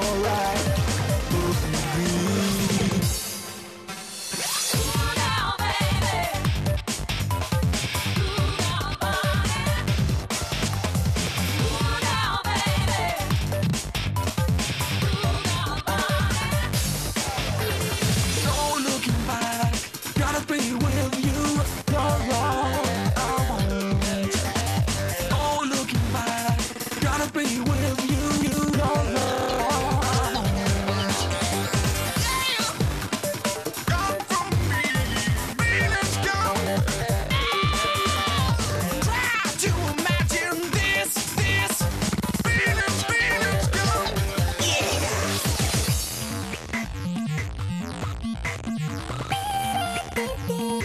alright. No looking back, gotta be with you. You're all I want. No looking back, gotta be with you. You're all I want. Come from me, let's go. Try to imagine this, let's go. Yeah.